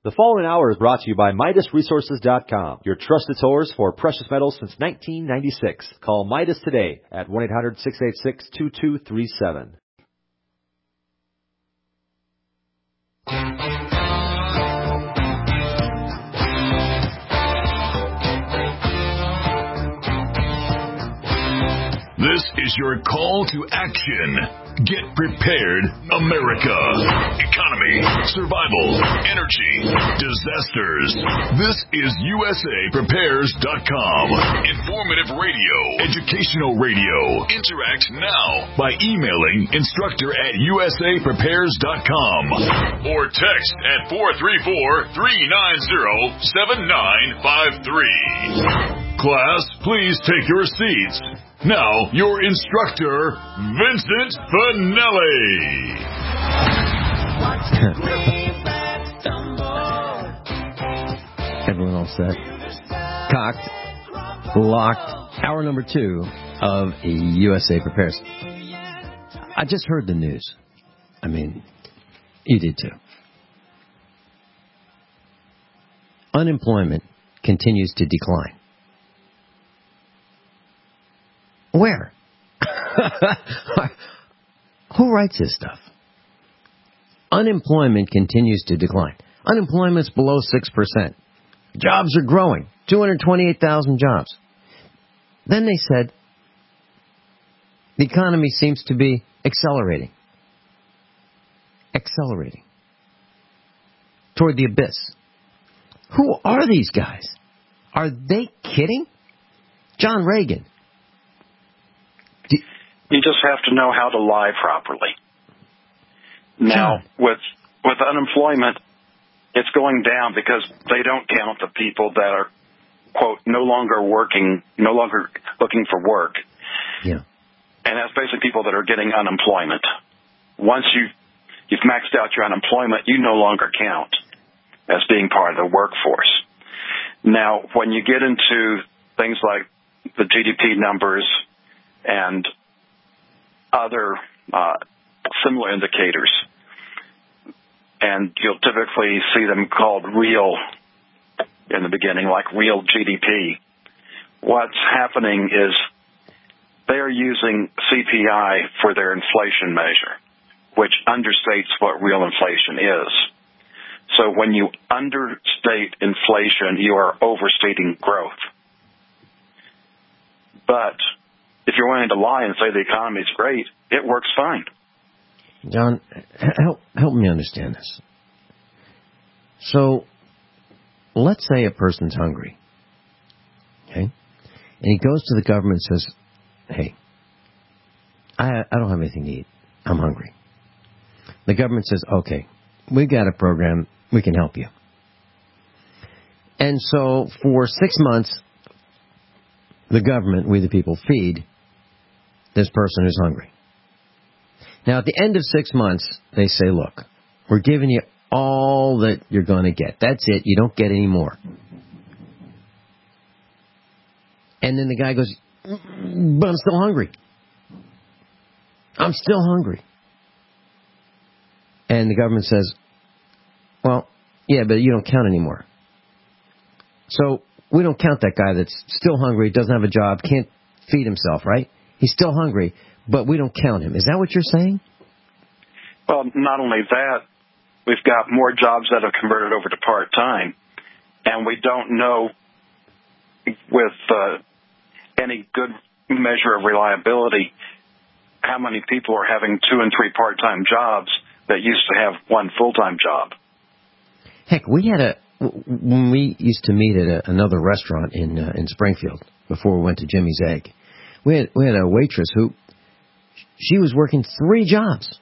The following hour is brought to you by MidasResources.com, your trusted source for precious metals since 1996. Call Midas today at 1-800-686-2237. This is your call to action. Get prepared, America. Economy, survival, energy, disasters. This is USAPrepares.com. Informative radio, educational radio. Interact now by emailing instructor@USAPrepares.com or text at 434-390-7953. Class, please take your seats. Now, your instructor, Vincent Finelli. Everyone all set? Cocked, locked. Hour number 2 of USA Prepares. I just heard the news. I mean, you did too. Unemployment continues to decline. Where? Who writes this stuff? Unemployment continues to decline. Unemployment's below 6%. Jobs are growing. 228,000 jobs. Then they said the economy seems to be accelerating. Accelerating. Toward the abyss. Who are these guys? Are they kidding? John Reagan. You just have to know how to lie properly. Now, with unemployment, it's going down because they don't count the people that are, quote, no longer working, no longer looking for work. Yeah. And that's basically people that are getting unemployment. Once you've maxed out your unemployment, you no longer count as being part of the workforce. Now, when you get into things like the GDP numbers and other similar indicators, and you'll typically see them called real in the beginning, like real GDP. What's happening is they are using CPI for their inflation measure, which understates what real inflation is. So when you understate inflation, you are overstating growth. But if you're willing to lie and say the economy is great, it works fine. John, help me understand this. So, let's say a person's hungry, okay? And he goes to the government and says, hey, I don't have anything to eat. I'm hungry. The government says, okay, we've got a program. We can help you. And so, for 6 months, the government, we the people, feed this person who's hungry. Now, at the end of 6 months, they say, look, we're giving you all that you're going to get. That's it. You don't get any more. And then the guy goes, but I'm still hungry. I'm still hungry. And the government says, well, yeah, but you don't count anymore. So we don't count that guy that's still hungry, doesn't have a job, can't feed himself, right? He's still hungry, but we don't count him. Is that what you're saying? Well, not only that, we've got more jobs that have converted over to part-time, and we don't know with any good measure of reliability how many people are having 2 and 3 part-time jobs that used to have 1 full-time job. Heck, when we used to meet at another restaurant in Springfield before we went to Jimmy's Egg, we had a waitress who, she was working 3 jobs.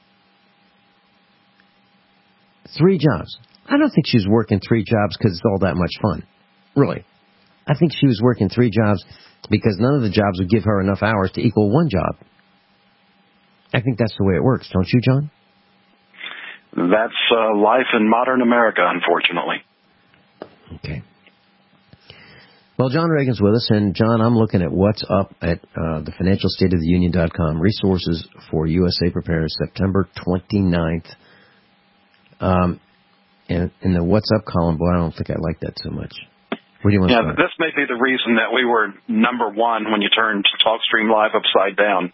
3 jobs. I don't think she was working 3 jobs because it's all that much fun. Really. I think she was working 3 jobs because none of the jobs would give her enough hours to equal 1 job. I think that's the way it works, don't you, John? That's life in modern America, unfortunately. Okay. Well, John Reagan's with us, and John, I'm looking at what's up at the financialstateoftheunion.com, resources for USA Prepares, September 29th. And in the What's Up column, boy, I don't think I like that so much. Where do you want to start? This may be the reason that we were number one when you turned TalkStream Live upside down.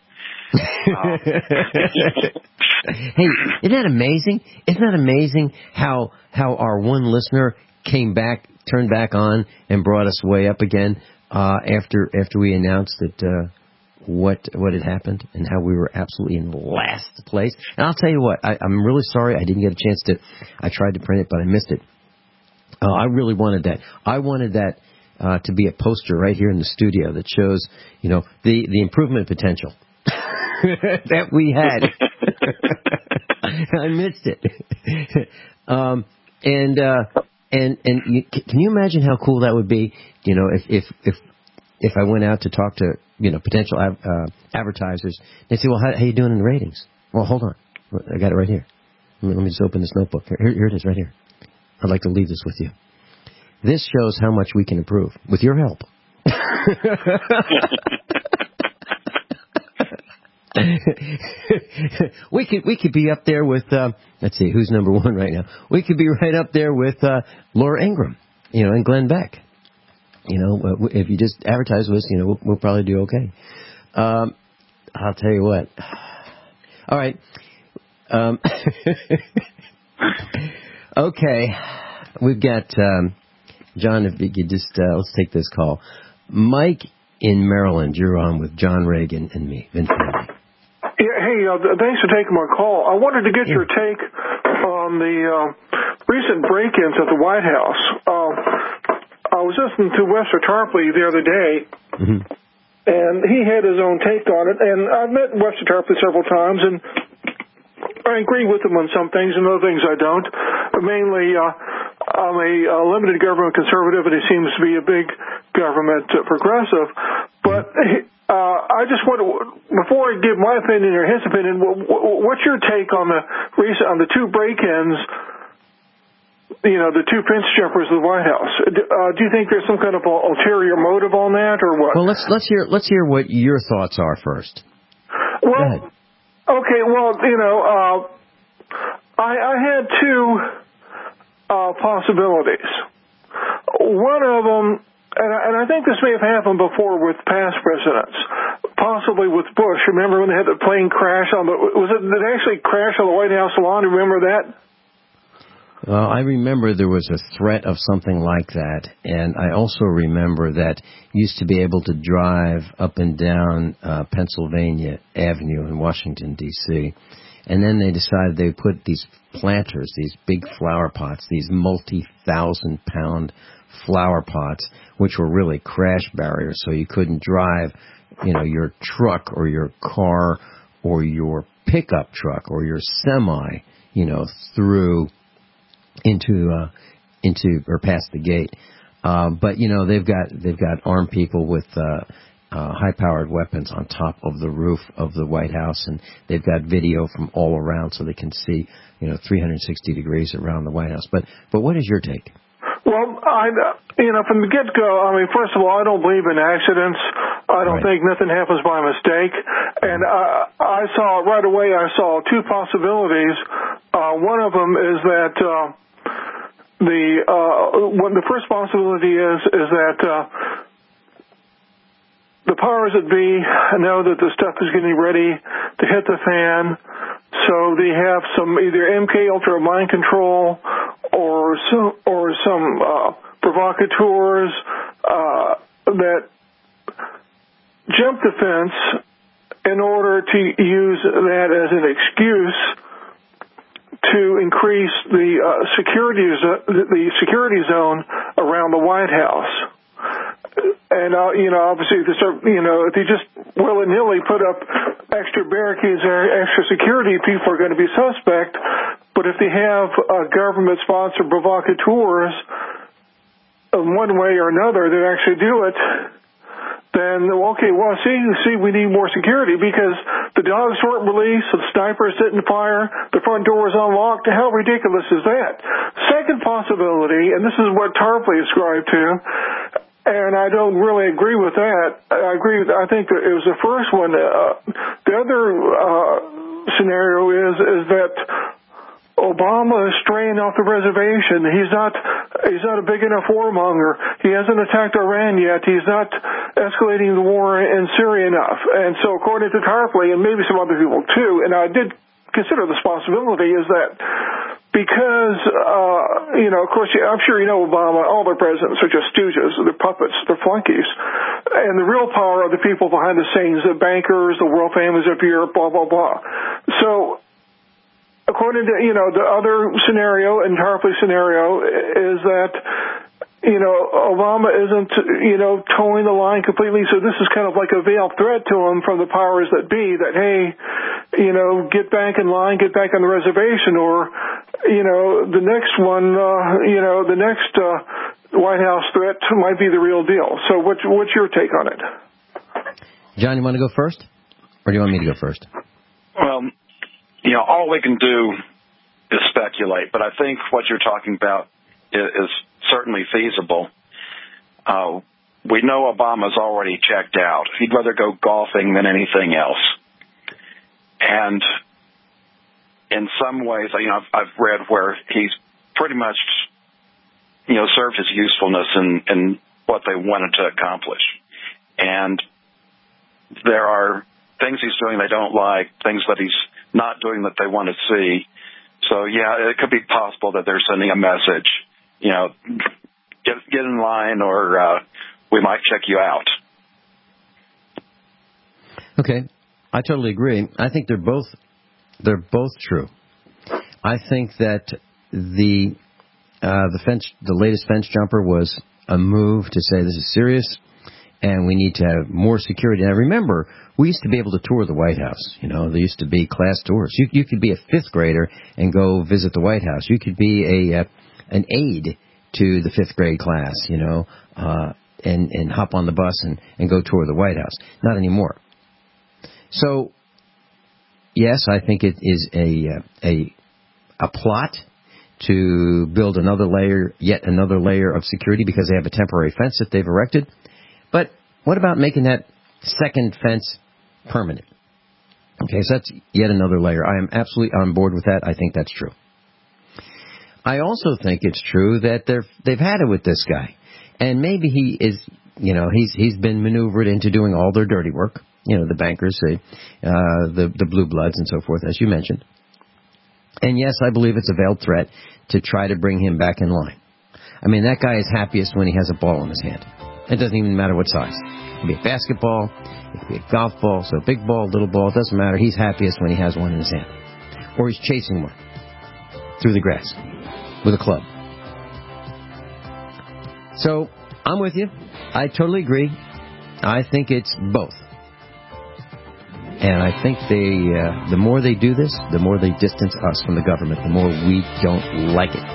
Hey, isn't that amazing? Isn't that amazing how our one listener came back, turned back on, and brought us way up again after we announced that what had happened and how we were absolutely in last place. And I'll tell you what, I'm really sorry I didn't get a chance to. I tried to print it, but I missed it. I really wanted that. I wanted that to be a poster right here in the studio that shows, the improvement potential that we had. I missed it. And can you imagine how cool that would be? If I went out to talk to potential advertisers, they say, "Well, how you doing in the ratings?" Well, hold on, I got it right here. Let me just open this notebook. Here it is, right here. I'd like to leave this with you. This shows how much we can improve with your help. We could be up there with let's see, who's number one right now. We could be right up there with Laura Ingraham, and Glenn Beck. If you just advertise with us, we'll probably do okay. I'll tell you what. All right. Okay. We've got John. If you could just let's take this call. Mike in Maryland. You're on with John Reagan and me, Vince Manley. Yeah, hey, thanks for taking my call. I wanted to get your take on the recent break-ins at the White House. I was listening to Webster Tarpley the other day, and he had his own take on it. And I've met Webster Tarpley several times, and I agree with him on some things, and other things I don't. But mainly, I'm a limited government conservative, and he seems to be a big government progressive. But I just want to, before I give my opinion or his opinion, what's your take on the two break-ins? The two Prince jumpers of the White House. Do you think there's some kind of ulterior motive on that, or what? Well, let's hear what your thoughts are first. Well, go ahead. Okay. Well, I had two possibilities. One of them, and I think this may have happened before with past presidents, possibly with Bush. Remember when they had the plane crash did it actually crash on the White House lawn? Remember that? Well, I remember there was a threat of something like that, and I also remember that you used to be able to drive up and down Pennsylvania Avenue in Washington, D.C., and then they decided they put these planters, these big flower pots, these multi-thousand-pound flower pots, which were really crash barriers, so you couldn't drive, your truck or your car or your pickup truck or your semi, through into or past the gate. But they've got armed people with high-powered weapons on top of the roof of the White House, and they've got video from all around so they can see 360 degrees around the White House. But what is your take? Well, from the get-go, first of all, I don't believe in accidents. I don't think nothing happens by mistake. And I saw right away, two possibilities. One of them is that the first possibility is that the powers that be know that the stuff is getting ready to hit the fan, so they have some either MK Ultra mind control or some provocateurs that jump the fence in order to use that as an excuse to increase the security zone around the White House. And obviously, if you just willy-nilly put up extra barricades or extra security, people are going to be suspect. But if they have government-sponsored provocateurs, one way or another, that actually do it, then, see, we need more security because the dogs weren't released, the snipers didn't fire, the front door was unlocked. How ridiculous is that? Second possibility, and this is what Tarpley ascribed to, and I don't really agree with that. I think that it was the first one. The other scenario is that Obama is straying off the reservation. He's not a big enough warmonger. He hasn't attacked Iran yet. He's not escalating the war in Syria enough. And so according to Tarpley, and maybe some other people too, and I did consider this possibility, is that because, of course, I'm sure you know Obama, all their presidents are just stooges, they're puppets, they're flunkies. And the real power are the people behind the scenes, the bankers, the world famous of Europe, blah, blah, blah. So, according to, the other scenario, and Tarpley's scenario, is that, Obama isn't, towing the line completely. So this is kind of like a veiled threat to him from the powers that be that, hey, get back in line, get back on the reservation, or, the next one, the next White House threat might be the real deal. So what's your take on it? John, you want to go first? Or do you want me to go first? Well, all we can do is speculate, but I think what you're talking about is certainly feasible. We know Obama's already checked out. He'd rather go golfing than anything else. And in some ways, I've read where he's pretty much, served his usefulness in what they wanted to accomplish. And there are things he's doing they don't like, things that he's not doing that they want to see. So, yeah, it could be possible that they're sending a message, get in line or we might check you out. Okay, I totally agree. I think they're both true. I think that the latest fence jumper was a move to say this is serious and we need to have more security. Now, remember, we used to be able to tour the White House. There used to be class tours. You could be a fifth grader and go visit the White House. You could be an aide to the fifth grade class, and hop on the bus and go tour the White House. Not anymore. So, yes, I think it is a plot to build yet another layer of security because they have a temporary fence that they've erected. But what about making that second fence permanent? Okay, so that's yet another layer. I am absolutely on board with that. I think that's true. I also think it's true that they've had it with this guy. And maybe he is, he's been maneuvered into doing all their dirty work. The bankers, the blue bloods and so forth, as you mentioned. And yes, I believe it's a veiled threat to try to bring him back in line. I mean, that guy is happiest when he has a ball in his hand. It doesn't even matter what size. It could be a basketball, it could be a golf ball, so big ball, little ball, it doesn't matter. He's happiest when he has one in his hand. Or he's chasing one through the grass with a club. So, I'm with you. I totally agree. I think it's both. And I think the more they do this, the more they distance us from the government, the more we don't like it.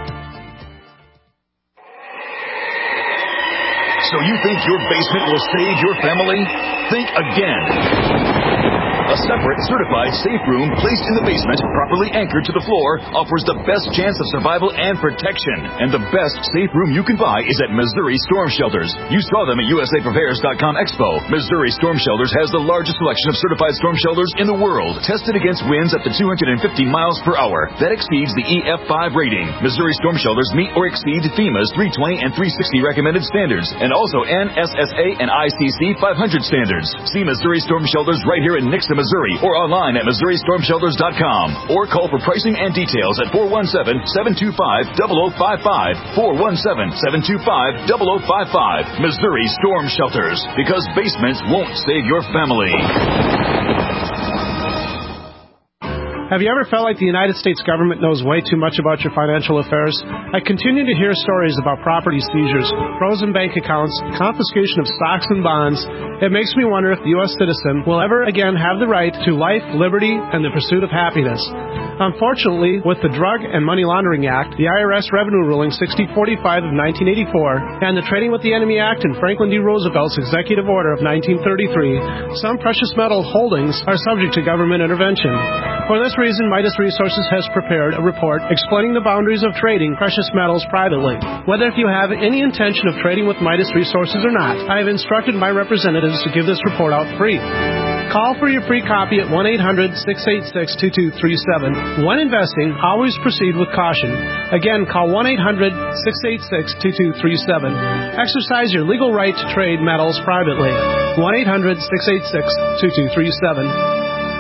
So you think your basement will save your family? Think again. A separate, certified safe room placed in the basement, properly anchored to the floor, offers the best chance of survival and protection. And the best safe room you can buy is at Missouri Storm Shelters. You saw them at USAPrepares.com Expo. Missouri Storm Shelters has the largest selection of certified storm shelters in the world, tested against winds up to 250 miles per hour. That exceeds the EF5 rating. Missouri Storm Shelters meet or exceed FEMA's 320 and 360 recommended standards, and also NSSA and ICC 500 standards. See Missouri Storm Shelters right here in Nixon, Missouri, or online at MissouriStormShelters.com, or call for pricing and details at 417-725-0055, 417-725-0055. Missouri Storm Shelters, because basements won't save your family. Have you ever felt like the United States government knows way too much about your financial affairs? I continue to hear stories about property seizures, frozen bank accounts, confiscation of stocks and bonds. It makes me wonder if the U.S. citizen will ever again have the right to life, liberty, and the pursuit of happiness. Unfortunately, with the Drug and Money Laundering Act, the IRS Revenue Ruling 6045 of 1984, and the Trading with the Enemy Act and Franklin D. Roosevelt's Executive Order of 1933, some precious metal holdings are subject to government intervention. For this reason, Midas Resources has prepared a report explaining the boundaries of trading precious metals privately. Whether if you have any intention of trading with Midas Resources or not, I have instructed my representatives to give this report out free. Call for your free copy at 1-800-686-2237. When investing, always proceed with caution. Again, call 1-800-686-2237. Exercise your legal right to trade metals privately. 1-800-686-2237.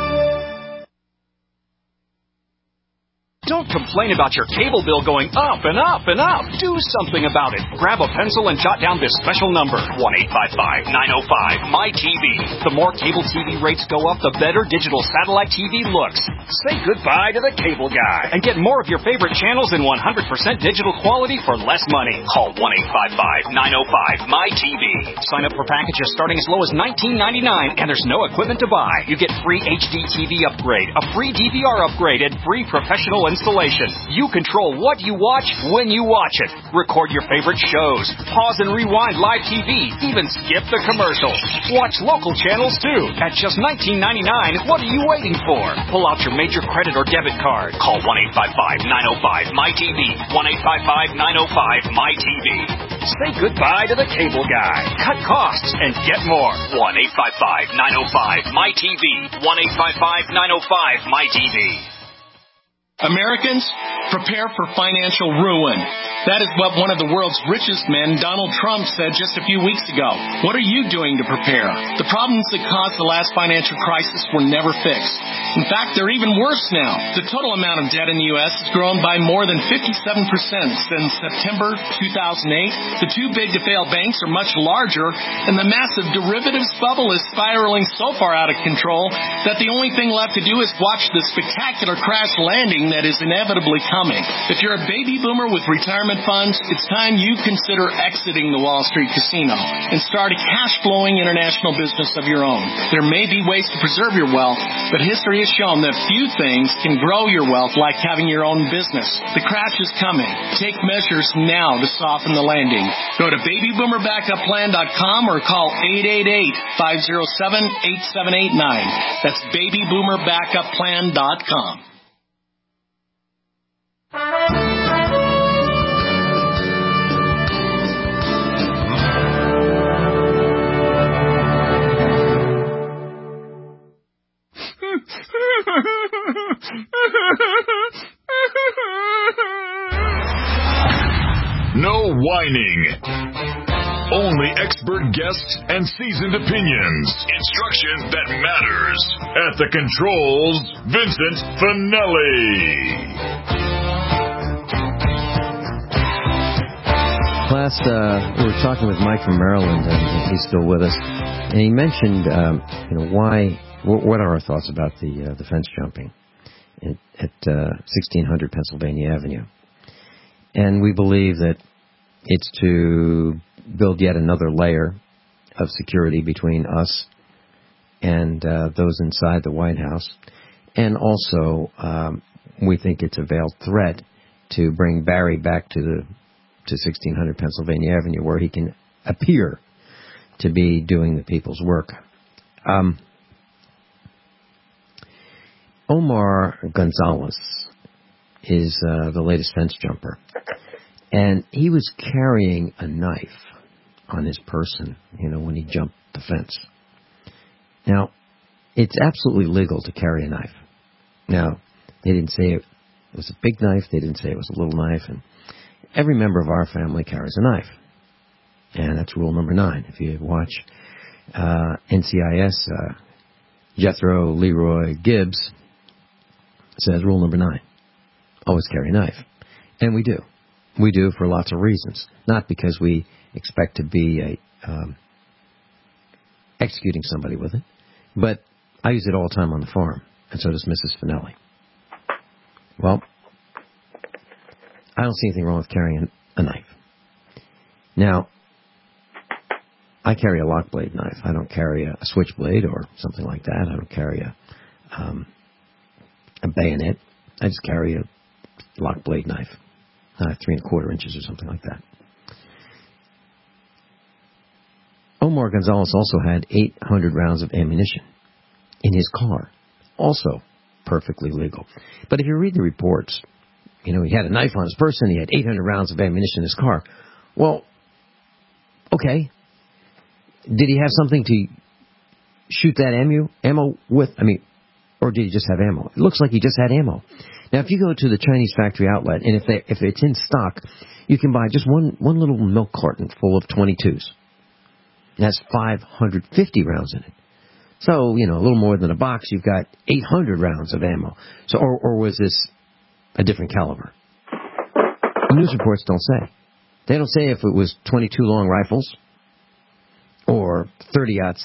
Don't complain about your cable bill going up and up and up. Do something about it. Grab a pencil and jot down this special number, 1-855-905-MY-TV. The more cable TV rates go up, the better digital satellite TV looks. Say goodbye to the cable guy and get more of your favorite channels in 100% digital quality for less money. Call 1-855-905-MY-TV. Sign up for packages starting as low as $19.99, and there's no equipment to buy. You get free HD TV upgrade, a free DVR upgrade, and free professional installation. You control what you watch when you watch it. Record your favorite shows. Pause and rewind live TV. Even skip the commercials. Watch local channels too. At just $19.99, what are you waiting for? Pull out your major credit or debit card. Call 1-855-905-MY-TV. 1-855-905-MY-TV. Say goodbye to the cable guy. Cut costs and get more. 1-855-905-MY-TV. 1-855-905-MY-TV. Americans, prepare for financial ruin. That is what one of the world's richest men, Donald Trump, said just a few weeks ago. What are you doing to prepare? The problems that caused the last financial crisis were never fixed. In fact, they're even worse now. The total amount of debt in the U.S. has grown by more than 57% since September 2008. The too big to fail banks are much larger, and the massive derivatives bubble is spiraling so far out of control that the only thing left to do is watch the spectacular crash landing that is inevitably coming. If you're a baby boomer with retirement funds, it's time you consider exiting the Wall Street casino and start a cash-flowing international business of your own. There may be ways to preserve your wealth, but history has shown that few things can grow your wealth like having your own business. The crash is coming. Take measures now to soften the landing. Go to babyboomerbackupPlan.com or call 888-507-8789. That's babyboomerbackupPlan.com. No whining. Only expert guests and seasoned opinions. Instruction that matters. At the controls, Vincent Finelli. Last, we were talking with Mike from Maryland, and he's still with us. And he mentioned, what are our thoughts about the fence jumping at 1600 Pennsylvania Avenue? And we believe that it's to build yet another layer of security between us and those inside the White House. And also, we think it's a veiled threat to bring Barry back to 1600 Pennsylvania Avenue, where he can appear to be doing the people's work. Omar Gonzalez is the latest fence jumper. And he was carrying a knife on his person, when he jumped the fence. Now, it's absolutely legal to carry a knife. Now, they didn't say it was a big knife. They didn't say it was a little knife. And every member of our family carries a knife. And that's rule number 9. If you watch NCIS, Jethro Leroy Gibbs says rule number 9, always carry a knife. And we do. We do for lots of reasons. Not because we expect to be executing somebody with it, but I use it all the time on the farm, and so does Mrs. Finelli. Well, I don't see anything wrong with carrying a knife. Now, I carry a lock blade knife. I don't carry a switchblade or something like that. I don't carry a bayonet. I just carry a lock blade knife, 3¼ inches or something like that. Omar Gonzalez also had 800 rounds of ammunition in his car, also perfectly legal. But if you read the reports, he had a knife on his person, he had 800 rounds of ammunition in his car. Well, okay. Did he have something to shoot that ammo with? I mean, or did he just have ammo? It looks like he just had ammo. Now, if you go to the Chinese factory outlet, and if it's in stock, you can buy just one little milk carton full of 22s. It has 550 rounds in it. So, a little more than a box, you've got 800 rounds of ammo. So, or was this a different caliber? News reports don't say. They don't say if it was 22 long rifles, or 30-06,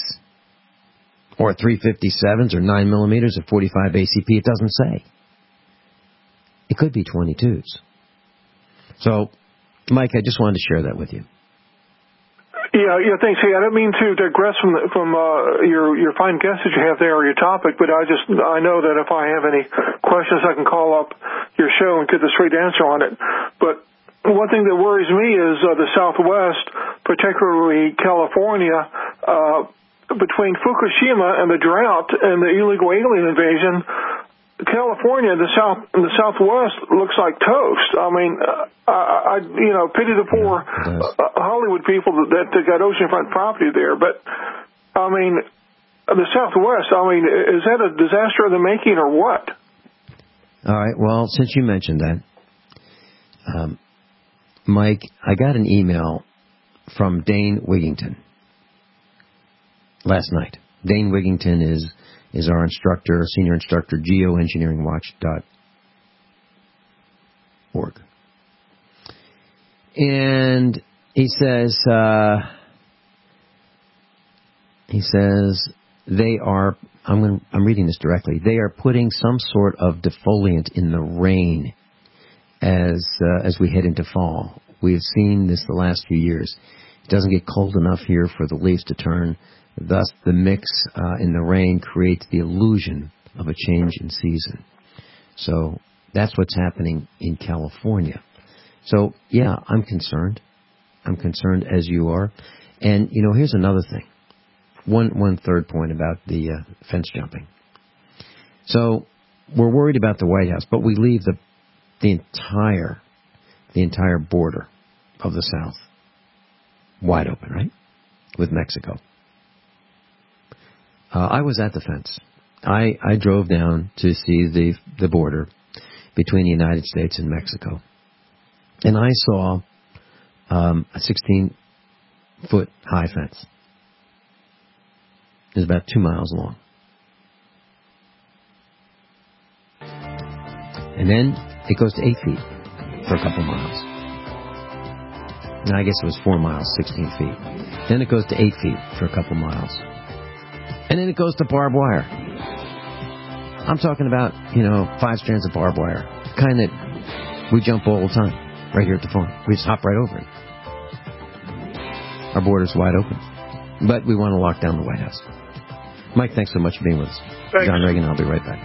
or 357s, or 9mm, or 45 ACP. It doesn't say. It could be 22s. So, Mike, I just wanted to share that with you. Yeah, thanks. Hey, I don't mean to digress from your fine guest that you have there or your topic, but I know that if I have any questions, I can call up your show and get the straight answer on it. But one thing that worries me is the Southwest, particularly California, between Fukushima and the drought and the illegal alien invasion. California, the Southwest looks like toast. I mean, I pity the poor Hollywood people that got oceanfront property there. But I mean, the Southwest. I mean, is that a disaster of the making or what? All right. Well, since you mentioned that, Mike, I got an email from Dane Wigington last night. Dane Wigington is our instructor, senior instructor, geoengineeringwatch.org. And he says they are, I'm reading this directly, they are putting some sort of defoliant in the rain as we head into fall. We have seen this the last few years. It doesn't get cold enough here for the leaves to turn. Thus, the mix in the rain creates the illusion of a change in season. So that's what's happening in California. So, yeah, I'm concerned. I'm concerned as you are. And, here's another thing. One third point about the fence jumping. So we're worried about the White House, but we leave the entire border of the South wide open, right? With Mexico. I was at the fence. I drove down to see the border between the United States and Mexico. And I saw a 16-foot high fence. It's about 2 miles long. And then it goes to 8 feet for a couple miles. Now, I guess it was 4 miles, 16 feet. Then it goes to 8 feet for a couple miles. And then it goes to barbed wire. I'm talking about, 5 strands of barbed wire. The kind that we jump all the time, right here at the farm. We just hop right over it. Our border's wide open. But we want to lock down the White House. Mike, thanks so much for being with us. Thanks. John Reagan, I'll be right back.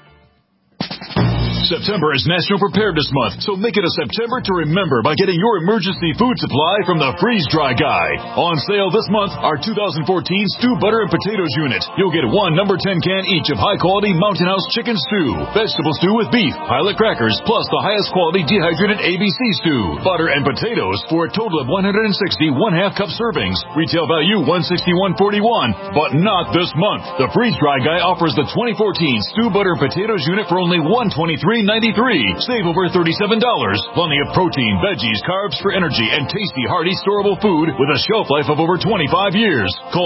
September is National Preparedness Month, so make it a September to remember by getting your emergency food supply from the Freeze Dry Guy. On sale this month, our 2014 Stew Butter and Potatoes Unit. You'll get one number 10 can each of high-quality Mountain House chicken stew, vegetable stew with beef, pilot crackers, plus the highest quality dehydrated ABC stew, butter and potatoes for a total of 160 1/2 cup servings. Retail value $161.41, but not this month. The Freeze Dry Guy offers the 2014 Stew Butter and Potatoes Unit for only $123.93. Save over $37. Plenty of protein, veggies, carbs for energy, and tasty, hearty, storable food with a shelf life of over 25 years. Call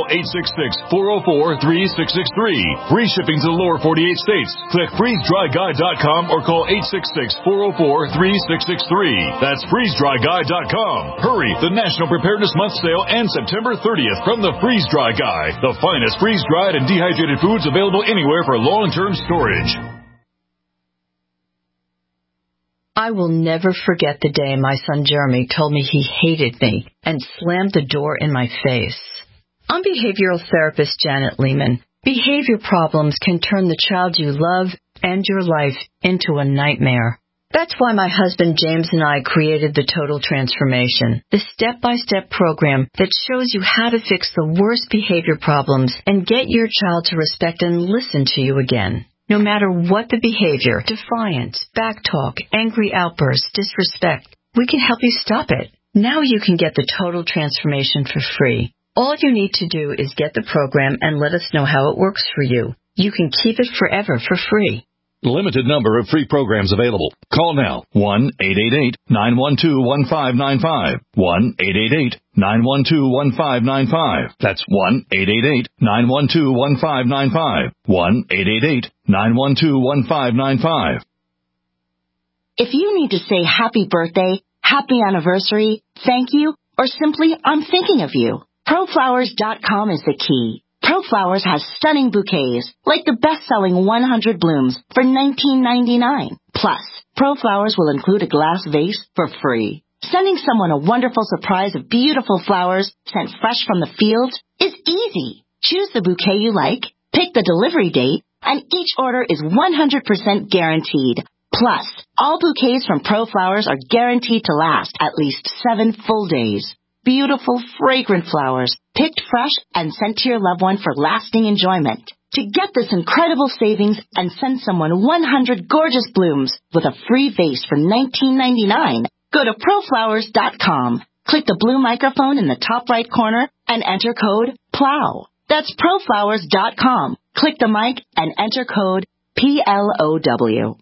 866-404-3663. Free shipping to the lower 48 states. Click freezedryguy.com or call 866-404-3663. That's freezedryguy.com. Hurry! The National Preparedness Month sale ends September 30th from the Freeze Dry Guy. The finest freeze-dried and dehydrated foods available anywhere for long-term storage. I will never forget the day my son Jeremy told me he hated me and slammed the door in my face. I'm behavioral therapist Janet Lehman. Behavior problems can turn the child you love and your life into a nightmare. That's why my husband James and I created the Total Transformation, the step-by-step program that shows you how to fix the worst behavior problems and get your child to respect and listen to you again. No matter what the behavior, defiant, backtalk, angry outbursts, disrespect, we can help you stop it. Now you can get the Total Transformation for free. All you need to do is get the program and let us know how it works for you. You can keep it forever for free. Limited number of free programs available. Call now. 1-888-912-1595. 1-888-912-1595. That's 1-888-912-1595. 1-888-912-1595. If you need to say happy birthday, happy anniversary, thank you, or simply I'm thinking of you, ProFlowers.com is the key. ProFlowers has stunning bouquets, like the best-selling 100 blooms for $19.99. Plus, ProFlowers will include a glass vase for free. Sending someone a wonderful surprise of beautiful flowers sent fresh from the field is easy. Choose the bouquet you like, pick the delivery date, and each order is 100% guaranteed. Plus, all bouquets from ProFlowers are guaranteed to last at least 7 full days. Beautiful, fragrant flowers, picked fresh and sent to your loved one for lasting enjoyment. To get this incredible savings and send someone 100 gorgeous blooms with a free vase for $19.99, go to ProFlowers.com. Click the blue microphone in the top right corner and enter code PLOW. That's ProFlowers.com. Click the mic and enter code PLOW.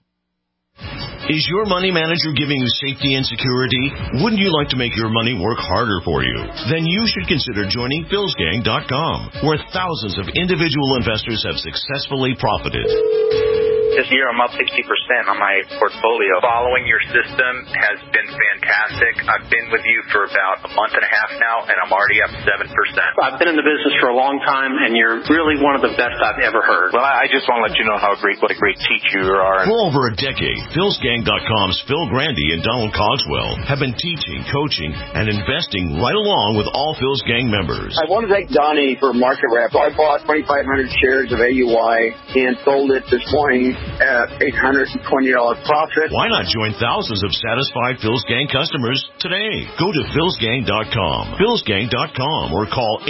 Is your money manager giving you safety and security? Wouldn't you like to make your money work harder for you? Then you should consider joining PhilsGang.com, where thousands of individual investors have successfully profited. This year I'm up 60% on my portfolio. Following your system has been fantastic. I've been with you for about a month and a half now, and I'm already up 7%. I've been in the business for a long time, and you're really one of the best I've ever heard. Well, I just want to let you know what a great teacher you are. For over a decade, PhilsGang.com's Phil Grandy and Donald Cogswell have been teaching, coaching, and investing right along with all Phil's Gang members. I want to thank Donnie for market rep. I bought 2,500 shares of AUI and sold it this morning at $820 profit. Why not join thousands of satisfied Phil's Gang customers today? Go to philsgang.com, philsgang.com, or call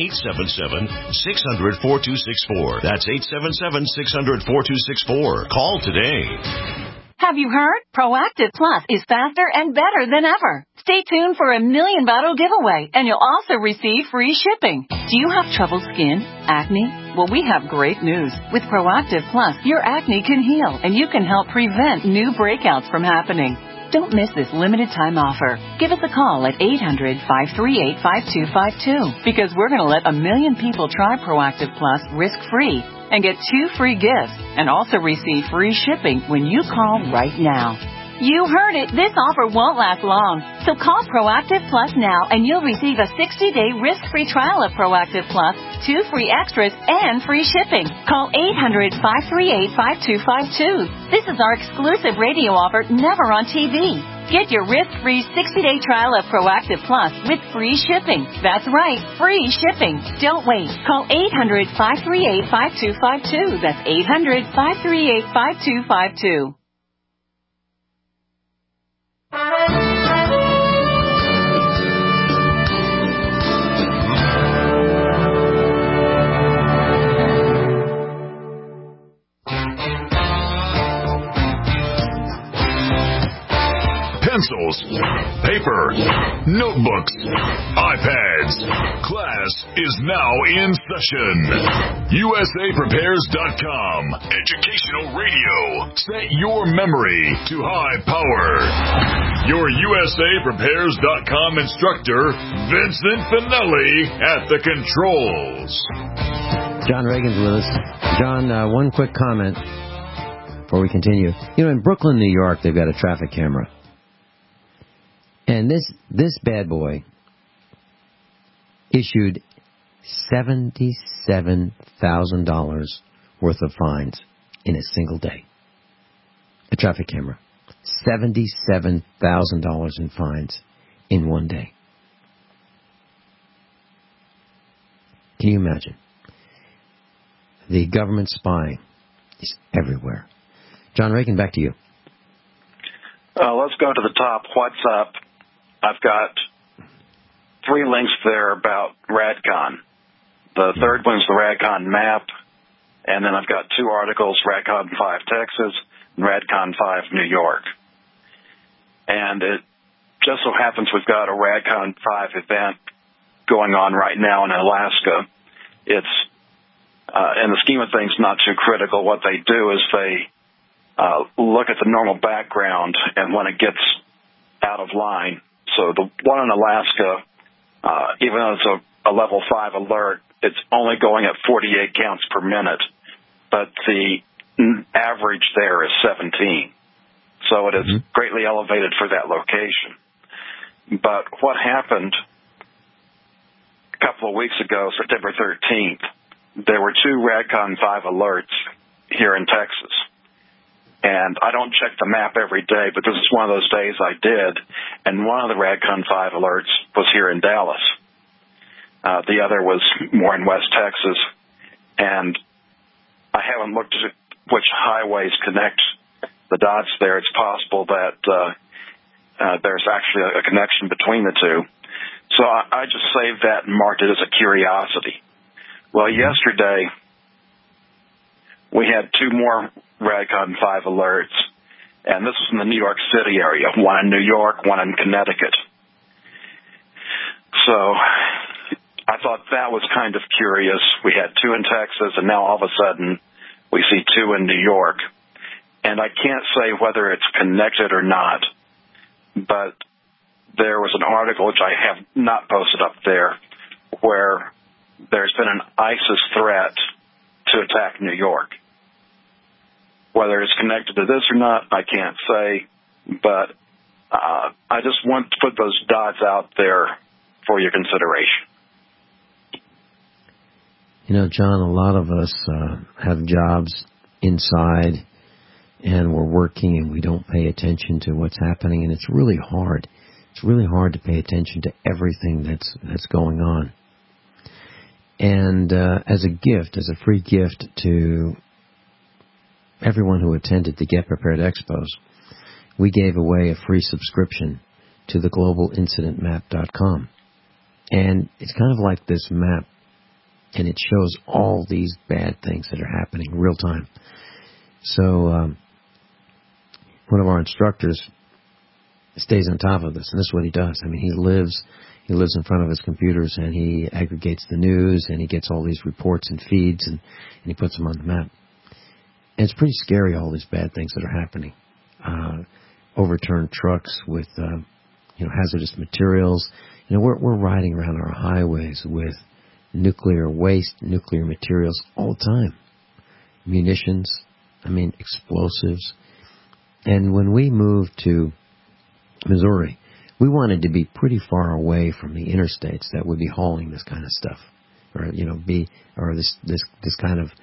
877-600-4264. That's 877-600-4264. Call today. Have you heard? Proactive Plus is faster and better than ever. Stay tuned for a $1 million bottle giveaway, and you'll also receive free shipping. Do you have troubled skin? Acne? Well, we have great news. With Proactive Plus, your acne can heal, and you can help prevent new breakouts from happening. Don't miss this limited time offer. Give us a call at 800-538-5252, because we're going to let 1 million people try Proactive Plus risk-free and get 2 free gifts and also receive free shipping when you call right now. You heard it. This offer won't last long. So call Proactive Plus now and you'll receive a 60-day risk-free trial of Proactive Plus, 2 free extras, and free shipping. Call 800-538-5252. This is our exclusive radio offer, never on TV. Get your risk-free 60-day trial of Proactive Plus with free shipping. That's right, free shipping. Don't wait. Call 800-538-5252. That's 800-538-5252. Pencils, paper, notebooks, iPads. Class is now in session. USAPrepares.com. Educational radio. Set your memory to high power. Your USAPrepares.com instructor, Vincent Finelli, at the controls. John Reagan's with us. John, one quick comment before we continue. You know, in Brooklyn, New York, they've got a traffic camera. And this bad boy issued $77,000 worth of fines in a single day. A traffic camera. $77,000 in fines in one day. Can you imagine? The government spying is everywhere. John Reagan, back to you. Let's go to the top. What's up? I've got 3 links there about RadCon. The third one's the RadCon map, and then I've got 2 articles, RadCon 5 Texas and RadCon 5 New York. And it just so happens we've got a RadCon 5 event going on right now in Alaska. It's, in the scheme of things, not too critical. What they do is they look at the normal background, and when it gets out of line, so the one in Alaska, even though it's a level 5 alert, it's only going at 48 counts per minute, but the average there is 17. So it is greatly elevated for that location. But what happened a couple of weeks ago, September 13th, there were 2 RADCON 5 alerts here in Texas. And I don't check the map every day, but this is one of those days I did. And one of the RADCON 5 alerts was here in Dallas. The other was more in West Texas. And I haven't looked at which highways connect the dots there. It's possible that there's actually a connection between the two. So I just saved that and marked it as a curiosity. Well, yesterday we had 2 more RADCON 5 alerts, and this was in the New York City area, one in New York, one in Connecticut. So I thought that was kind of curious. We had 2 in Texas, and now all of a sudden we see 2 in New York. And I can't say whether it's connected or not, but there was an article, which I have not posted up there, where there's been an ISIS threat to attack New York. Whether it's connected to this or not, I can't say, but I just want to put those dots out there for your consideration. You know, John, a lot of us have jobs inside, and we're working, and we don't pay attention to what's happening, and it's really hard. It's really hard to pay attention to everything that's going on. And as a gift, as a free gift to everyone who attended the Get Prepared Expos, we gave away a free subscription to the globalincidentmap.com. And it's kind of like this map, and it shows all these bad things that are happening real time. So one of our instructors stays on top of this, and this is what he does. I mean, he lives in front of his computers, and he aggregates the news, and he gets all these reports and feeds, and he puts them on the map. And it's pretty scary, all these bad things that are happening. Overturned trucks with hazardous materials. You know, we're riding around our highways with nuclear waste, nuclear materials all the time. Munitions, explosives. And when we moved to Missouri, we wanted to be pretty far away from the interstates that would be hauling this kind of stuff, or this kind of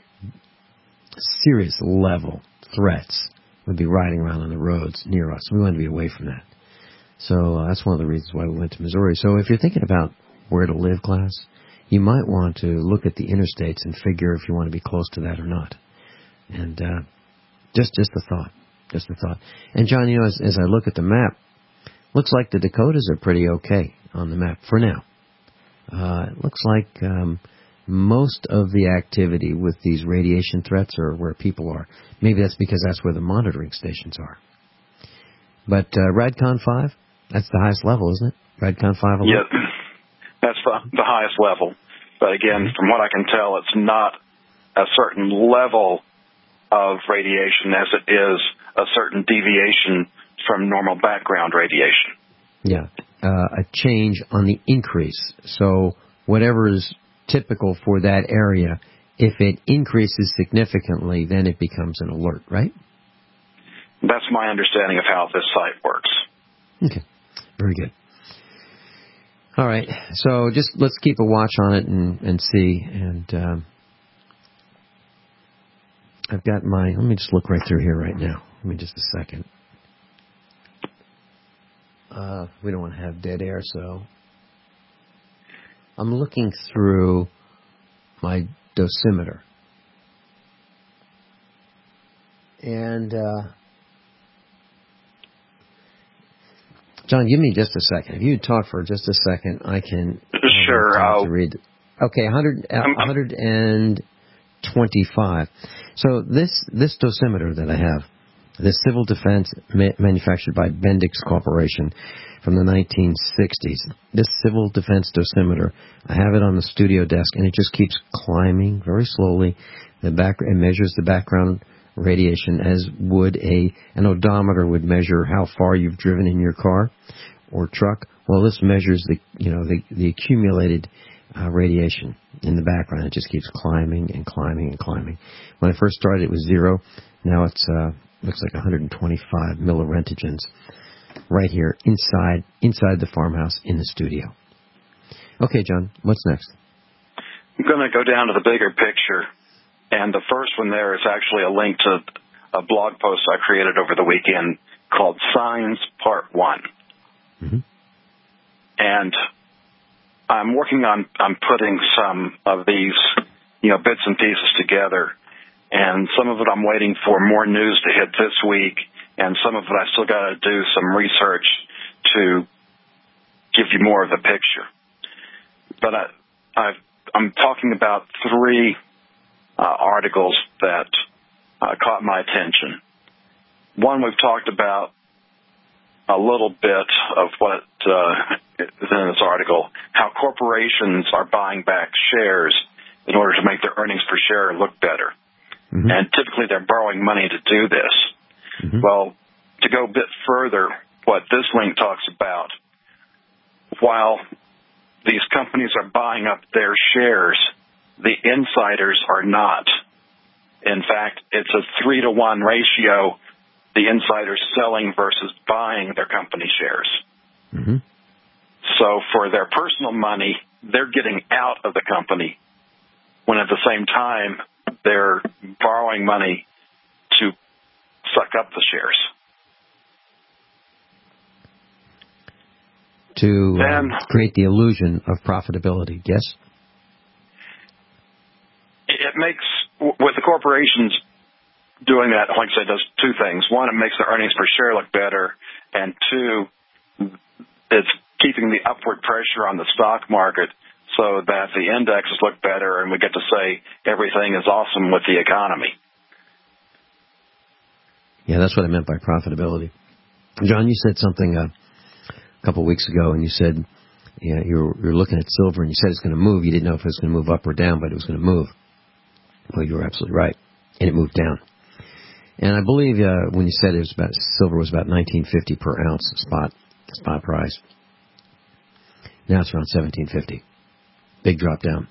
serious level threats would be riding around on the roads near us. We wanted to be away from that. So that's one of the reasons why we went to Missouri. So if you're thinking about where to live, class, you might want to look at the interstates and figure if you want to be close to that or not. And just a thought. Just a thought. And John, as I look at the map, looks like the Dakotas are pretty okay on the map for now. It looks like most of the activity with these radiation threats are where people are. Maybe that's because that's where the monitoring stations are. But RADCON 5, that's the highest level, isn't it? RADCON 5 alert? Yeah, that's the highest level. But again, from what I can tell, it's not a certain level of radiation as it is a certain deviation from normal background radiation. Yeah, a change on the increase. So whatever is typical for that area, if it increases significantly, then it becomes an alert, right? That's my understanding of how this site works. Okay, very good. All right, so just let's keep a watch on it and see. And I've got let me just look right through here right now. Give me just a second. We don't want to have dead air, so I'm looking through my dosimeter. And John, give me just a second. If you talk for just a second, I can... Sure. To read. Okay, 125. So this dosimeter that I have This civil defense manufactured by Bendix Corporation from the 1960s. This civil defense dosimeter, I have it on the studio desk, and it just keeps climbing very slowly. It measures the background radiation as would an odometer would measure how far you've driven in your car or truck. Well, this measures the accumulated radiation in the background. It just keeps climbing and climbing and climbing. When I first started, it was 0. Now it's looks like 125 millirentigens right here inside the farmhouse in the studio. Okay, John, what's next? I'm going to go down to the bigger picture, and the first one there is actually a link to a blog post I created over the weekend called Signs Part 1. Mm-hmm. And I'm working on putting some of these, bits and pieces together. And some of it I'm waiting for more news to hit this week, and some of it I still got to do some research to give you more of the picture. But I'm talking about 3 articles that caught my attention. One we've talked about a little bit of what is in this article, how corporations are buying back shares in order to make their earnings per share look better. Mm-hmm. And typically they're borrowing money to do this. Mm-hmm. Well, to go a bit further, what this link talks about, while these companies are buying up their shares, the insiders are not. In fact, it's a 3-to-1 ratio, the insiders selling versus buying their company shares. Mm-hmm. So for their personal money, they're getting out of the company, when at the same time they're borrowing money to suck up the shares. To create the illusion of profitability, yes? It makes, with the corporations doing that, like I said, does 2 things. One, it makes the earnings per share look better, and 2, it's keeping the upward pressure on the stock market so that the indexes look better and we get to say everything is awesome with the economy. Yeah, that's what I meant by profitability. John, you said something a couple of weeks ago, and you said you're looking at silver, and you said it's going to move. You didn't know if it was going to move up or down, but it was going to move. Well, you were absolutely right, and it moved down. And I believe when you said silver was about $19.50 per ounce spot price. Now it's around $17.50. Big drop down.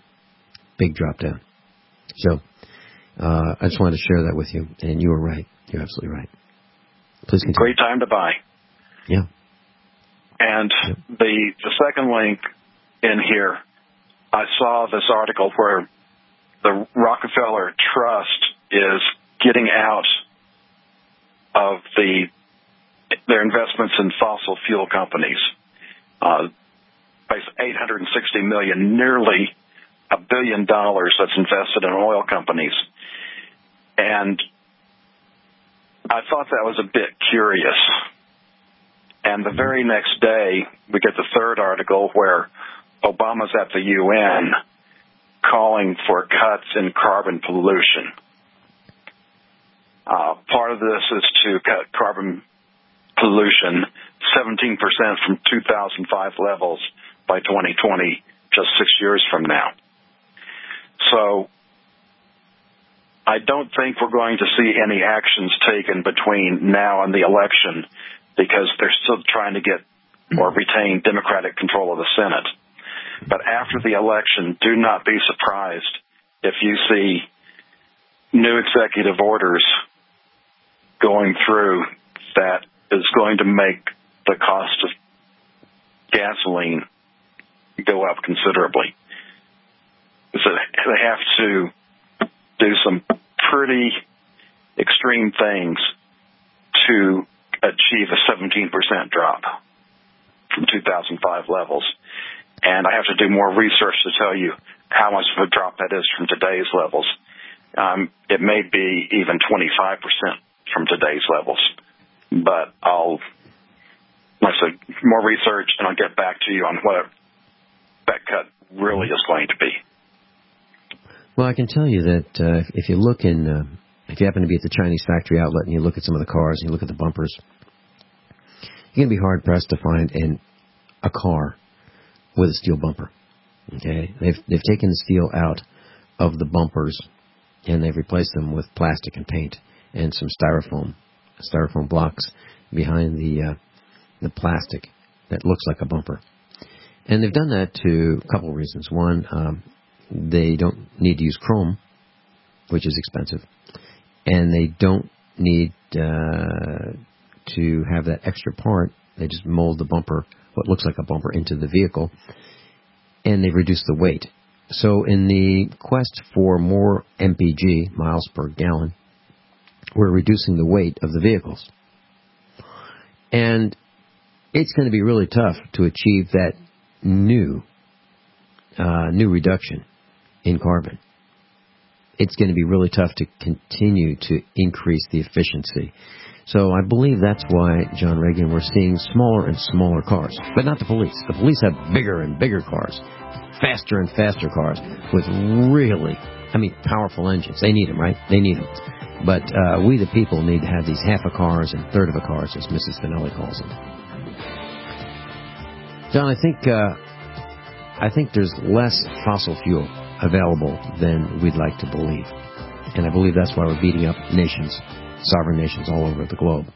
So I just wanted to share that with you, and you were right. You're absolutely right. Please continue. Great time to buy. Yeah. And the second link in here, I saw this article where the Rockefeller Trust is getting out of their investments in fossil fuel companies. $860 million, nearly $1 billion that's invested in oil companies. And I thought that was a bit curious. And the very next day, we get the third article where Obama's at the UN calling for cuts in carbon pollution. Part of this is to cut carbon pollution 17% from 2005 levels by 2020, just 6 years from now. So I don't think we're going to see any actions taken between now and the election because they're still trying to get or retain Democratic control of the Senate. But after the election, do not be surprised if you see new executive orders going through that is going to make the cost of gasoline go up considerably. So they have to do some pretty extreme things to achieve a 17% drop from 2005 levels. And I have to do more research to tell you how much of a drop that is from today's levels. It may be even 25% from today's levels. But like I said, more research, and I'll get back to you on what that cut really is going to be. Well, I can tell you that if you look in if you happen to be at the Chinese factory outlet and you look at some of the cars and you look at the bumpers, you're going to be hard-pressed to find a car with a steel bumper. Okay, they've taken the steel out of the bumpers and they've replaced them with plastic and paint and some styrofoam blocks behind the plastic that looks like a bumper. And they've done that to a couple of reasons. One, they don't need to use chrome, which is expensive, and they don't need to have that extra part. They just mold the bumper, what looks like a bumper, into the vehicle, and they've reduced the weight. So in the quest for more MPG, miles per gallon, we're reducing the weight of the vehicles. And it's going to be really tough to achieve that new reduction in carbon. It's going to be really tough to continue to increase the efficiency. So I believe that's why, John Reagan, we're seeing smaller and smaller cars. But not the police. The police have bigger and bigger cars, faster and faster cars with really, powerful engines. They need them, right? They need them. But we, the people, need to have these half a cars and third of a cars, as Mrs. Finelli calls them. John, I think there's less fossil fuel available than we'd like to believe. And I believe that's why we're beating up nations, sovereign nations all over the globe.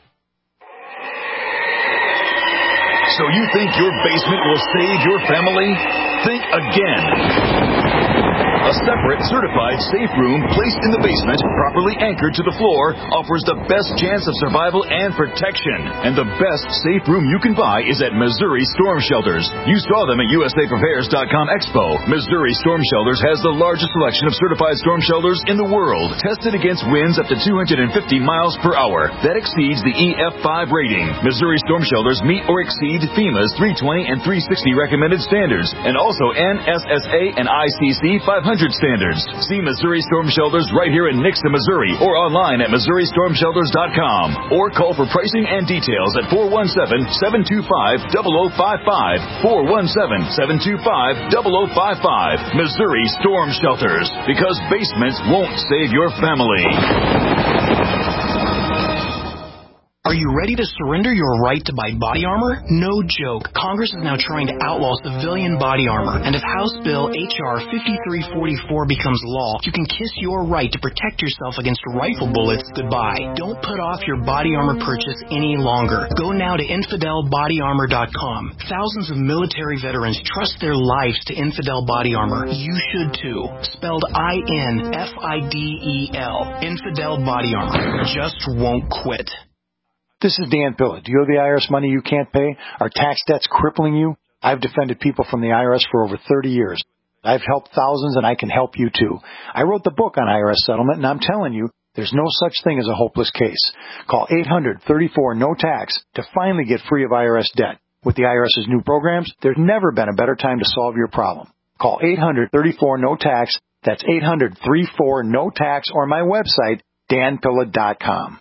So you think your basement will save your family? Think again. A separate, certified safe room placed in the basement, properly anchored to the floor, offers the best chance of survival and protection. And the best safe room you can buy is at Missouri Storm Shelters. You saw them at USAPrepares.com Expo. Missouri Storm Shelters has the largest selection of certified storm shelters in the world, tested against winds up to 250 miles per hour. That exceeds the EF5 rating. Missouri Storm Shelters meet or exceed FEMA's 320 and 360 recommended standards, and also NSSA and ICC 500 standards. See Missouri Storm Shelters right here in Nixa, Missouri, or online at MissouriStormShelters.com, or call for pricing and details at 417-725-0055, 417-725-0055. Missouri Storm Shelters, because basements won't save your family. Are you ready to surrender your right to buy body armor? No joke. Congress is now trying to outlaw civilian body armor. And if House Bill H.R. 5344 becomes law, you can kiss your right to protect yourself against rifle bullets goodbye. Don't put off your body armor purchase any longer. Go now to InfidelBodyArmor.com. Thousands of military veterans trust their lives to Infidel Body Armor. You should too. Spelled INFIDEL. Infidel Body Armor. Just won't quit. This is Dan Pilla. Do you owe the IRS money you can't pay? Are tax debts crippling you? I've defended people from the IRS for over 30 years. I've helped thousands, and I can help you too. I wrote the book on IRS settlement, and I'm telling you, there's no such thing as a hopeless case. Call 800-34-NO-TAX to finally get free of IRS debt. With the IRS's new programs, there's never been a better time to solve your problem. Call 800-34-NO-TAX. That's 800-34-NO-TAX, or my website, danpilla.com.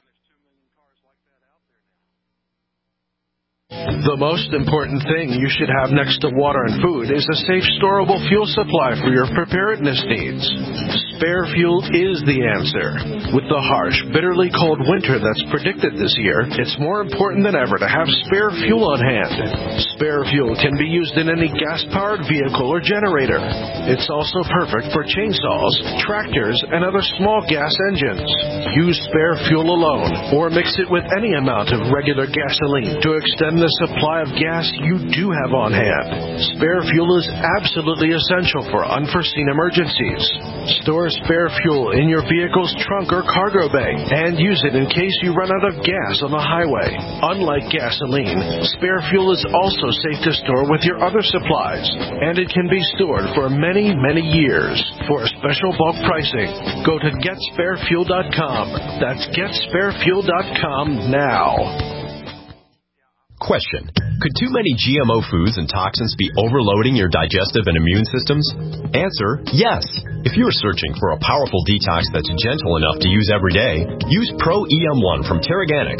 The most important thing you should have next to water and food is a safe, storable fuel supply for your preparedness needs. Spare fuel is the answer. With the harsh, bitterly cold winter that's predicted this year, it's more important than ever to have spare fuel on hand. Spare fuel can be used in any gas-powered vehicle or generator. It's also perfect for chainsaws, tractors, and other small gas engines. Use spare fuel alone, or mix it with any amount of regular gasoline to extend the supply of gas you do have on hand. Spare fuel is absolutely essential for unforeseen emergencies. Store spare fuel in your vehicle's trunk or cargo bay and use it in case you run out of gas on the highway. Unlike gasoline, spare fuel is also safe to store with your other supplies, and it can be stored for many, many years. For special bulk pricing, go to GetSpareFuel.com. That's GetSpareFuel.com now. Question: could too many GMO foods and toxins be overloading your digestive and immune systems? Answer: yes. If you are searching for a powerful detox that's gentle enough to use every day, use Pro EM1 from Terraganics.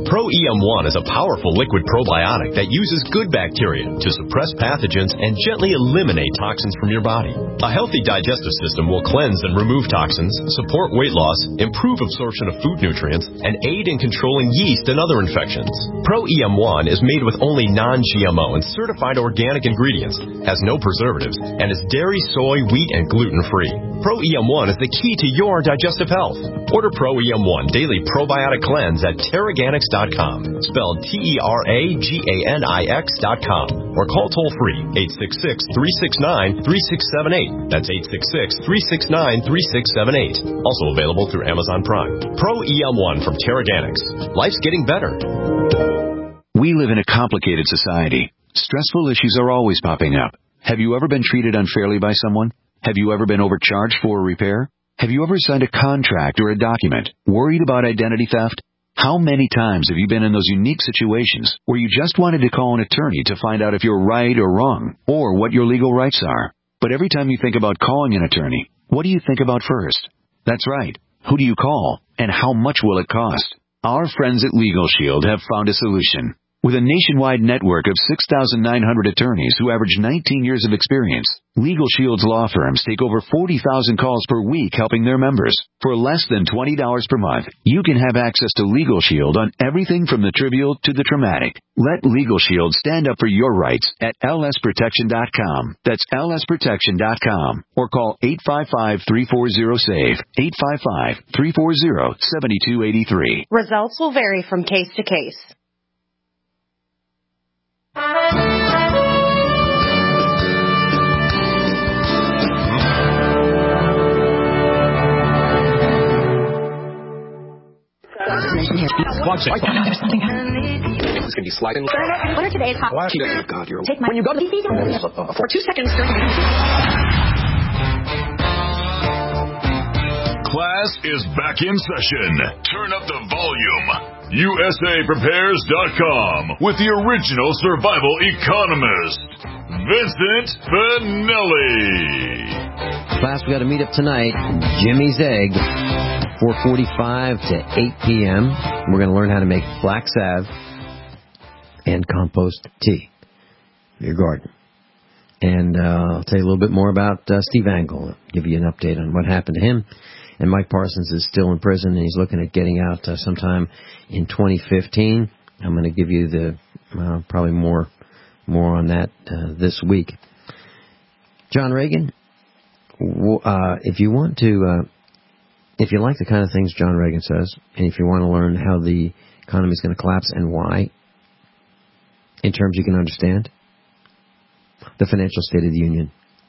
Pro EM1 is a powerful liquid probiotic that uses good bacteria to suppress pathogens and gently eliminate toxins from your body. A healthy digestive system will cleanse and remove toxins, support weight loss, improve absorption of food nutrients, and aid in controlling yeast and other infections. Pro EM1 is made with only non-GMO and certified organic ingredients, has no preservatives, and is dairy, soy, wheat, and gluten-free. Pro EM1 is the key to your digestive health. Order Pro EM1 Daily Probiotic Cleanse at Teraganix.com, spelled Teraganix.com, or call toll-free 866-369-3678. That's 866-369-3678. Also available through Amazon Prime. Pro EM1 from Teraganix. Life's getting better. We live in a complicated society. Stressful issues are always popping up. Have you ever been treated unfairly by someone? Have you ever been overcharged for a repair? Have you ever signed a contract or a document worried about identity theft? How many times have you been in those unique situations where you just wanted to call an attorney to find out if you're right or wrong, or what your legal rights are? But every time you think about calling an attorney, what do you think about first? That's right. Who do you call, and how much will it cost? Our friends at Legal Shield have found a solution. With a nationwide network of 6,900 attorneys who average 19 years of experience, Legal Shield's law firms take over 40,000 calls per week helping their members. For less than $20 per month, you can have access to Legal Shield on everything from the trivial to the traumatic. Let Legal Shield stand up for your rights at lsprotection.com. That's lsprotection.com. Or call 855-340-SAVE, 855-340-7283. Results will vary from case to case. There's something happening. It's going to be sliding. What are today's hot? Oh, God, you're... Take my... When you go to the PC, for 2 seconds during the PC. Class is back in session. Turn up the volume. USAPrepares.com with the original survival economist, Vincent Finelli. Class, we got to meet up tonight. Jimmy's Egg, 4:45 to 8 p.m. We're going to learn how to make black salve and compost tea for your garden. And I'll tell you a little bit more about Steve Angle. Give you an update on what happened to him. And Mike Parsons is still in prison, and he's looking at getting out sometime in 2015. I'm going to give you the probably more on that this week. John Reagan, if you want to, if you like the kind of things John Reagan says, and if you want to learn how the economy is going to collapse and why, in terms you can understand, the Financial State of the Union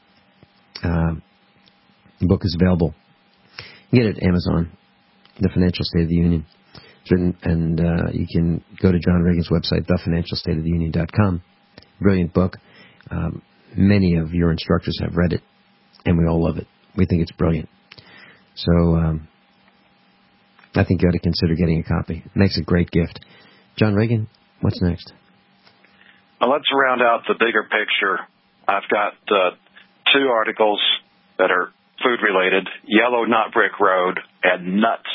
book is available. Get it at Amazon, The Financial State of the Union. It's written, and you can go to John Reagan's website, thefinancialstateoftheunion.com. Brilliant book. Many of your instructors have read it, and we all love it. We think it's brilliant. So I think you ought to consider getting a copy. It makes a great gift. John Reagan, what's next? Well, let's round out the bigger picture. I've got 2 articles that are food-related, Yellow Nut Brick Road and nuts.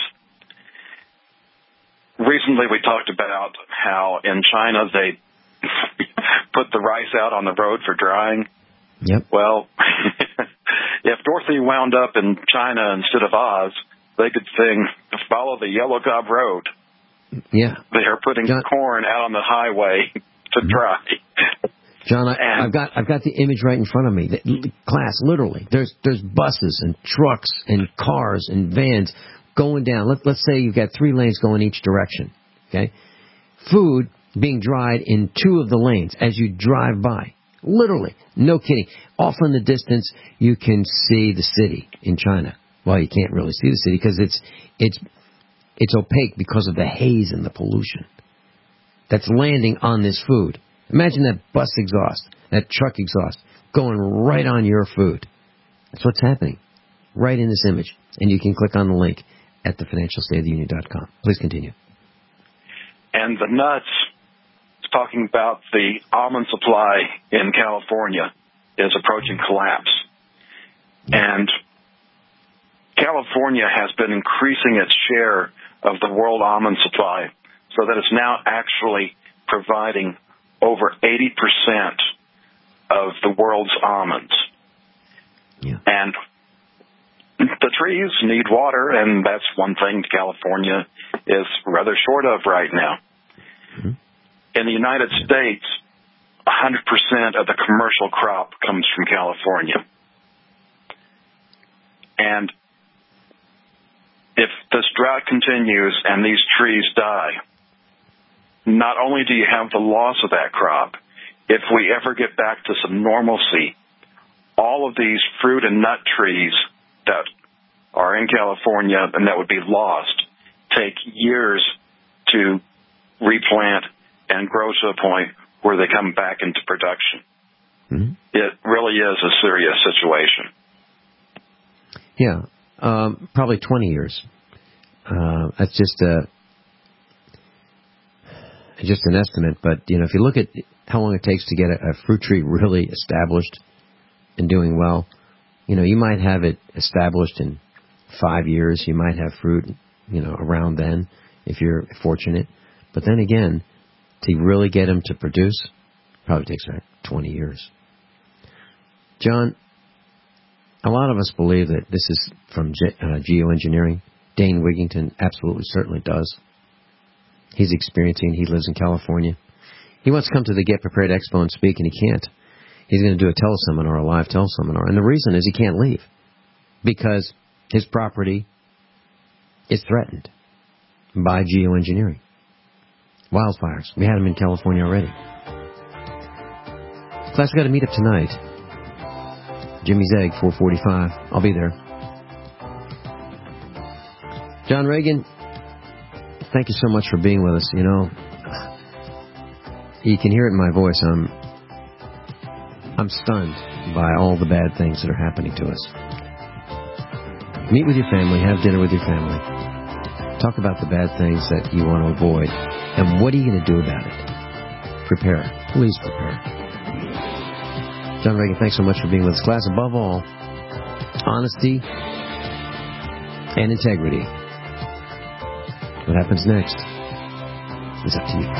Recently we talked about how in China they put the rice out on the road for drying. Yep. Well, if Dorothy wound up in China instead of Oz, they could sing, Follow the Yellow Gob Road. Yeah. They are putting corn out on the highway to dry. John, I've got the image right in front of me. Class, literally, there's buses and trucks and cars and vans going down. Let's say you've got 3 lanes going each direction. Okay, food being dried in 2 of the lanes as you drive by. Literally, no kidding. Off in the distance, you can see the city in China. Well, you can't really see the city because it's opaque because of the haze and the pollution that's landing on this food. Imagine that bus exhaust, that truck exhaust, going right on your food. That's what's happening, right in this image. And you can click on the link at thefinancialstateoftheunion.com. Please continue. And the nuts, it's talking about the almond supply in California is approaching collapse. And California has been increasing its share of the world almond supply so that it's now actually providing over 80% of the world's almonds. Yeah. And the trees need water, and that's one thing California is rather short of right now. Mm-hmm. In the United States, 100% of the commercial crop comes from California. And if this drought continues and these trees die, not only do you have the loss of that crop, if we ever get back to some normalcy, all of these fruit and nut trees that are in California and that would be lost take years to replant and grow to a point where they come back into production. Mm-hmm. It really is a serious situation. Yeah, probably 20 years. That's just an estimate, but if you look at how long it takes to get a fruit tree really established and doing well, you might have it established in 5 years. You might have fruit, around then if you're fortunate. But then again, to really get them to produce, probably takes 20 years. John, a lot of us believe that this is from geoengineering. Dane Wigington absolutely certainly does. He's experiencing, he lives in California. He wants to come to the Get Prepared Expo and speak, and he can't. He's going to do a teleseminar, a live teleseminar. And the reason is he can't leave because his property is threatened by geoengineering. Wildfires. We had them in California already. Class, we got to meet up tonight. Jimmy's Egg, 4:45. I'll be there. John Reagan, thank you so much for being with us. You can hear it in my voice. I'm stunned by all the bad things that are happening to us. Meet with your family, have dinner with your family. Talk about the bad things that you want to avoid. And what are you going to do about it? Prepare. Please prepare. John Reagan, thanks so much for being with us. Class, above all, honesty and integrity. What happens next is up to you.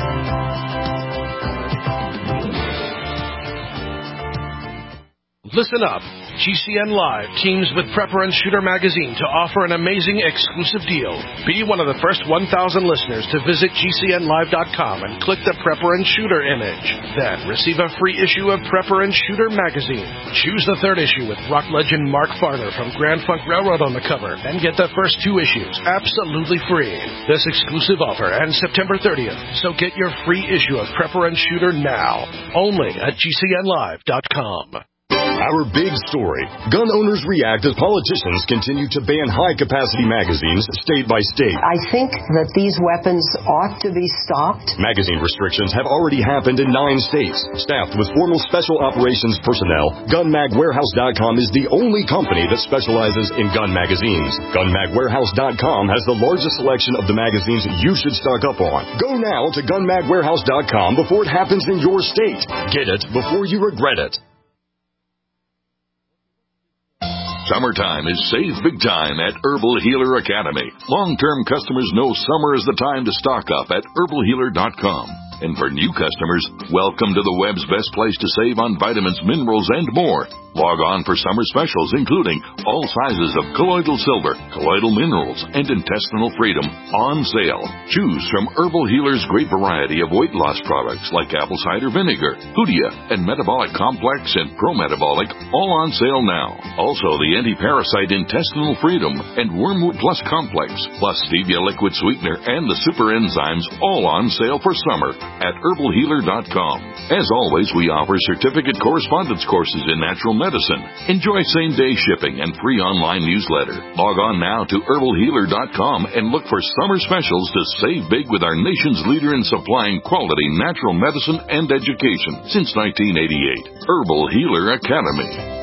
Listen up. GCN Live teams with Prepper and Shooter magazine to offer an amazing exclusive deal. Be one of the first 1,000 listeners to visit GCNlive.com and click the Prepper and Shooter image. Then receive a free issue of Prepper and Shooter magazine. Choose the third issue with rock legend Mark Farner from Grand Funk Railroad on the cover and get the first 2 issues absolutely free. This exclusive offer ends September 30th, so get your free issue of Prepper and Shooter now. Only at GCNlive.com. Our big story. Gun owners react as politicians continue to ban high-capacity magazines state by state. I think that these weapons ought to be stopped. Magazine restrictions have already happened in 9 states. Staffed with formal special operations personnel, GunMagWarehouse.com is the only company that specializes in gun magazines. GunMagWarehouse.com has the largest selection of the magazines you should stock up on. Go now to GunMagWarehouse.com before it happens in your state. Get it before you regret it. Summertime is save big time at Herbal Healer Academy. Long-term customers know summer is the time to stock up at herbalhealer.com. And for new customers, welcome to the web's best place to save on vitamins, minerals, and more. Log on for summer specials, including all sizes of colloidal silver, colloidal minerals, and intestinal freedom on sale. Choose from Herbal Healer's great variety of weight loss products like apple cider vinegar, Hoodia, and Metabolic Complex and Pro-Metabolic, all on sale now. Also, the anti-parasite intestinal freedom and Wormwood Plus Complex, plus stevia liquid sweetener and the super enzymes, all on sale for summer at herbalhealer.com. As always, we offer certificate correspondence courses in natural medicine. Enjoy same-day shipping and free online newsletter. Log on now to herbalhealer.com and look for summer specials to save big with our nation's leader in supplying quality natural medicine and education since 1988. Herbal Healer Academy.